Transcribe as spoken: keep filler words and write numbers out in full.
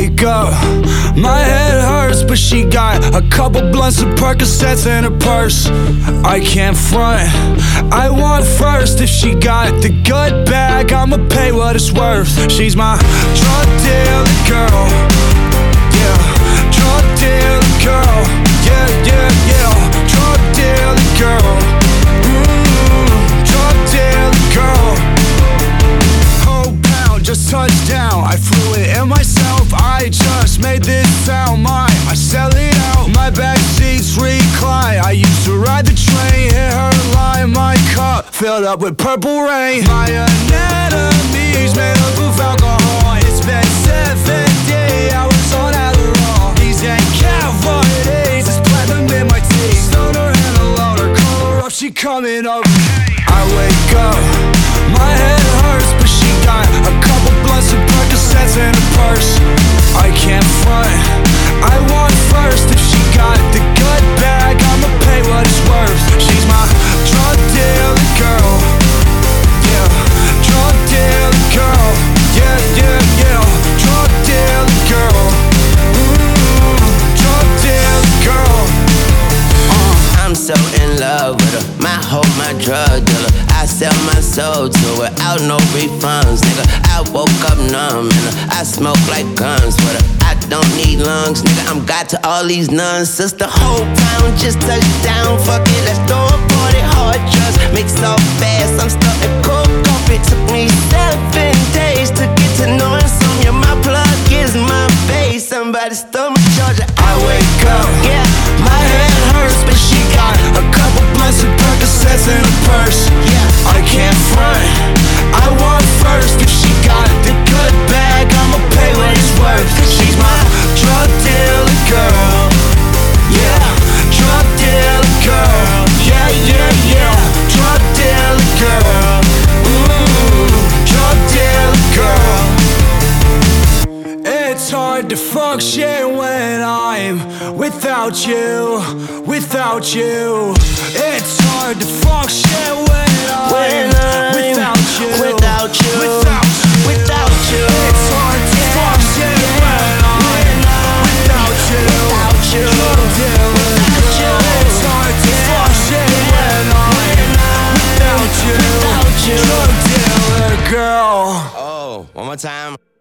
wake up, my head hurts, but she got a couple blunts of Percocets in her purse. I can't front, I want first. If she got the good bag, I'ma pay what it's worth. She's my drug dealer girl, yeah, drug dealer girl, yeah, yeah, yeah, drug dealer girl, mm, drug dealer girl. Whole pound just touched down, I flew it in myself. I just made this sound mine, I sell it out. My back seats recline, I used to ride the train, hit her line. My cup filled up with purple rain. My anatomy's made up of alcohol. It's been seven days, I was on Adderall. These ain't cavities, it's platinum in my teeth. Stoner and a loader, call her up, she coming over. I wake up, my head hurts, but she got a couple blunts of Percocets in her purse. I can't front, I want first. If she got the good bag, I'ma pay what it's worth. She's my drug dealer girl, yeah, drug dealer girl, yeah, yeah, yeah, drug dealer girl, mm, drug dealer girl. uh. I'm so in love with her, my hope, my drug dealer. I sell my soul to her, out no refunds, nigga. I woke up numb and I smoke like guns with her. I don't need lungs, nigga, I'm got to all these nuns. Sister, whole pound just touched down. Fuck it, let's throw a party, hard drugs, mix so fast, I'm stuck in coke off. It took me seven days to get to know insomnia. My plug is my face, somebody stole my charger. I wake up, yeah, my head hurts, but she got A couple blunts of Percocets in her purse. yeah. I can't front, I want first. If she got the good bag, I'ma pay what it's worth. She's my drug dealer girl, yeah, drug dealer girl, yeah, yeah, yeah, drug dealer girl, mm, drug dealer girl. It's hard to function when I'm without you, without you. It's hard to function when I'm, When I'm without you, without you, without you, without you. It's hard to Yeah, function yeah, when I'm, when I'm without you, without you, drug dealer without you. girl. It's hard to Yeah, function yeah, when I'm, when I'm without you, without you. drug dealer girl. Oh, one more time.